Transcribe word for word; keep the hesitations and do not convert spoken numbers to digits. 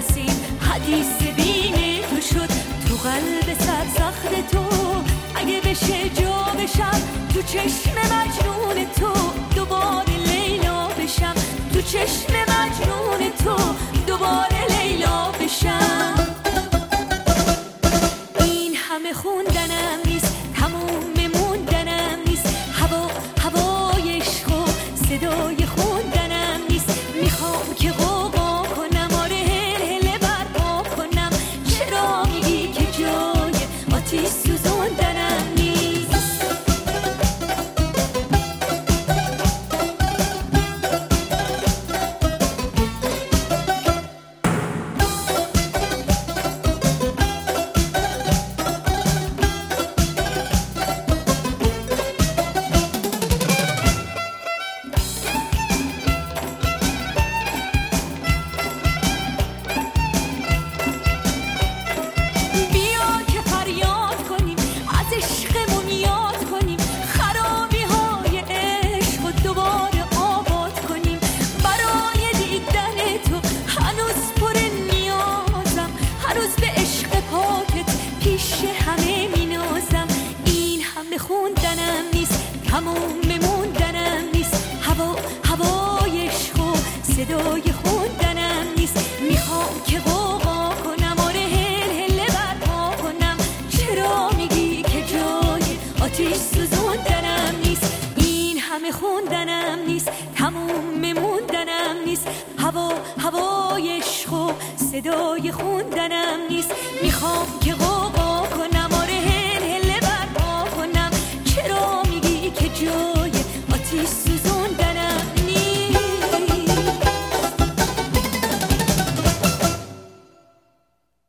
رسید، حدیث بین تو شد تو قلب سرسخت تو. اگه بشه جا بشم تو چشم مجنون تو، دوباره لیلا بشم تو چشم مجنون تو، دوباره لیلا بشم. این همه خوندنم نیست، تموم موندنم نیست، هوا هوای عشق و صدای خوندنم نیست. میخوام که غوغا کنم، آره هل برپا کنم، چرا میگی که جای آتیش سوزوندنم نیست؟ خوندنم نیست، تموم موندنم نیست، هوا هوای عشق و صدای خوندنم نیست. میخوام که غوغا کنم، آره هل هل برپا کنم، چرا میگی که جای آتیش سوزوندنم نیست؟ این همه خوندنم نیست، تموم موندنم نیست، هوا هوای عشق و صدای خوندنم